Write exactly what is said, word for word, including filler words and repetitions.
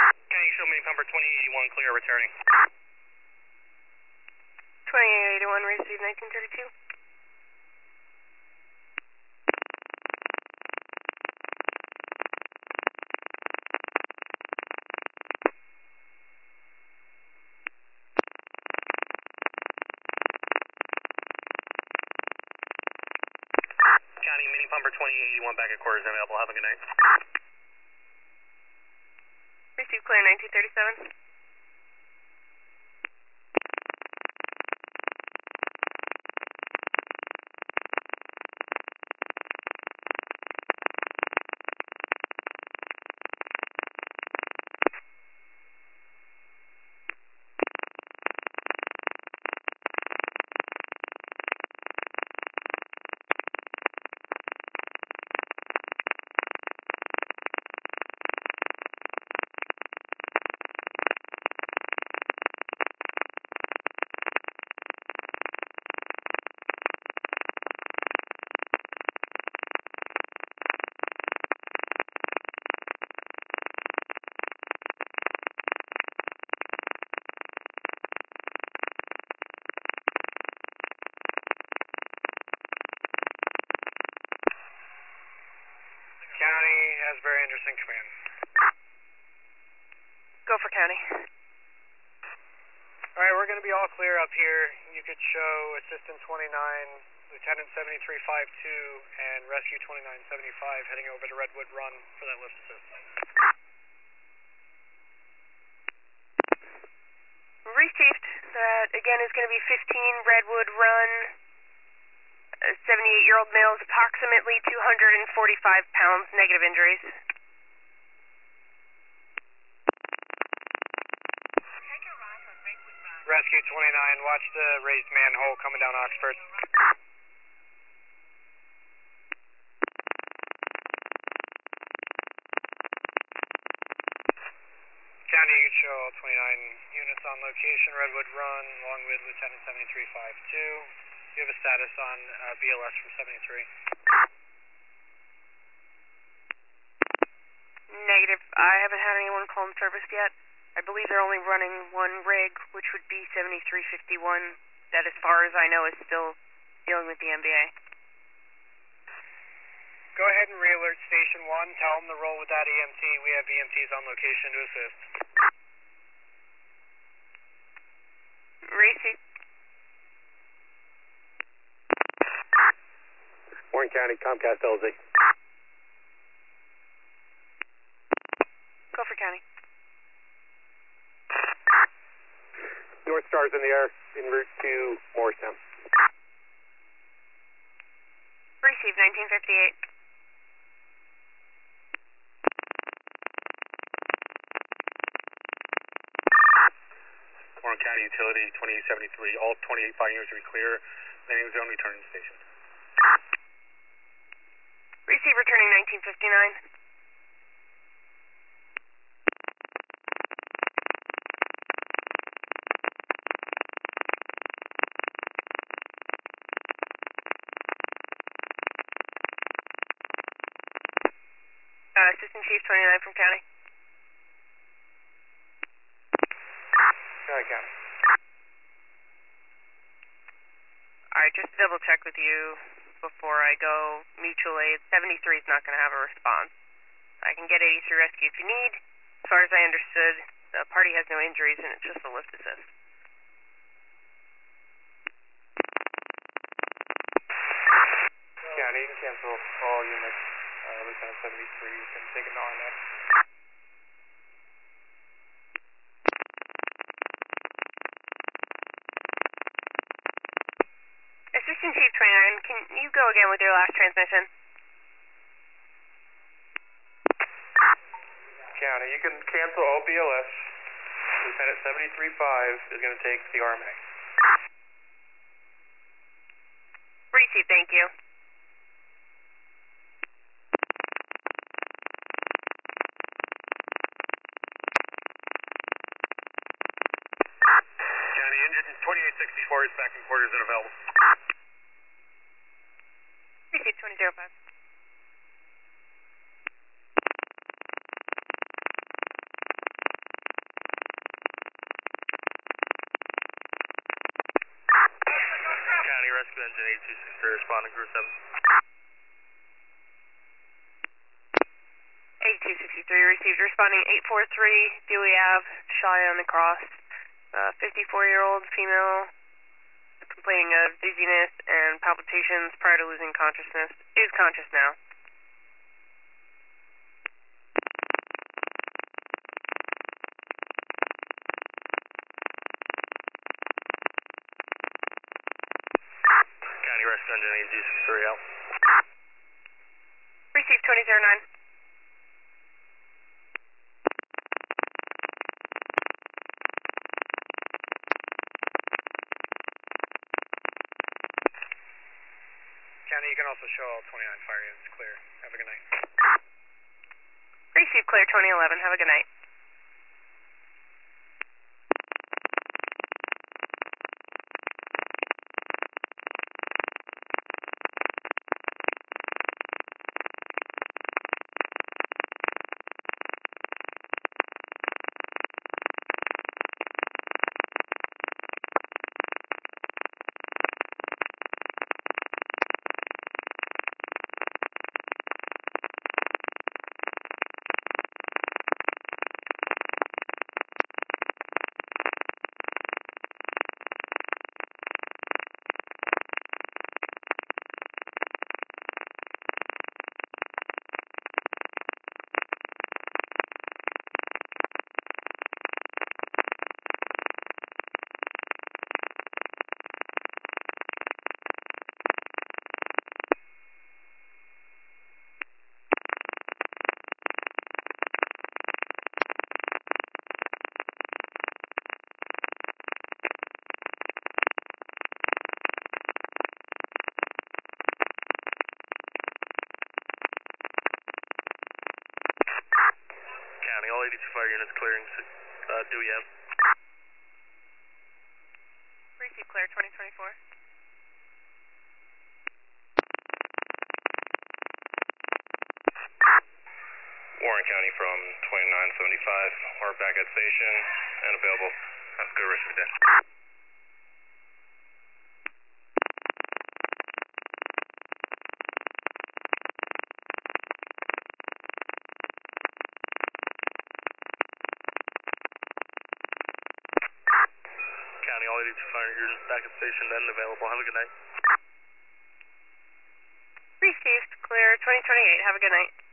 County, show me number twenty eighty-one, clear, returning. twenty-eight eighty-one, receive nineteen thirty-two. County, mini pumper twenty eighty-one, back at quarters available. Have a good night. Receive clear nineteen thirty-seven. County has very interesting command. Go for county. Alright, we're going to be all clear up here. You could show Assistant twenty-nine, Lieutenant seventy-three fifty-two, and Rescue twenty-nine seventy-five heading over to Redwood Run for that lift assist. Received. That, again, is going to be fifteen Redwood Run. A seventy-eight-year-old male is approximately two hundred forty-five pounds, negative injuries. Rescue twenty-nine, watch the raised manhole coming down Oxford. County, you can show all twenty-nine units on location, Redwood Run, along with Lieutenant seventy-three fifty-two. Do you have a status on uh, B L S from seventy-three? Negative. I haven't had anyone call in service yet. I believe they're only running one rig, which would be seventy-three fifty-one. That, as far as I know, is still dealing with the M B A. Go ahead and re-alert Station one. Tell them to roll with that E M T. We have E M Ts on location to assist. Receive. Warren County, Comcast L Z. Go for county. North Star's in the air, en route to Morristown. Receive nineteen fifty-eight. Warren County Utility twenty-eight seventy-three, all twenty-eight fire units are clear. Landing zone, returning to station. Receive returning nineteen fifty-nine. Uh, Assistant Chief twenty-nine from county. County, County. Alright, just to double check with you before I go. Mutual aid, seventy-three is not going to have a response. I can get eighty-three rescue if you need. As far as I understood, the party has no injuries and it's just a lift assist. County, you can cancel all units. Uh, Lieutenant seventy-three, you can take an R N A. Assistant Chief twenty-nine, can you go again with your last transmission? County, you can cancel all B L S. Lieutenant seventy-three five is going to take the R M A. Receive, thank you. County, engine twenty-eight sixty-four is back in quarters and available. Receive twenty oh five. rescue engine eight two six three responding crew seven. eight two six three received, responding eight four three, Dewey Ave, shy on the cross. Uh, fifty-four-year-old female complaining of dizziness and palpitations prior to losing consciousness. Is conscious now. County rescue engine eight two six three out. Received twenty oh nine. County, you can also show all twenty-nine fire units clear. Have a good night. Received clear twenty eleven. Have a good night. County, all eighty-two fire units clearing. Uh, Dewey Ave. Received clear twenty twenty-four. Warren County from twenty-nine seventy-five. We're back at station and available. Have a good rest of your day. County, all eighty-two fire units back at station and available. Have a good night. Received clear twenty twenty-eight. Have a good night.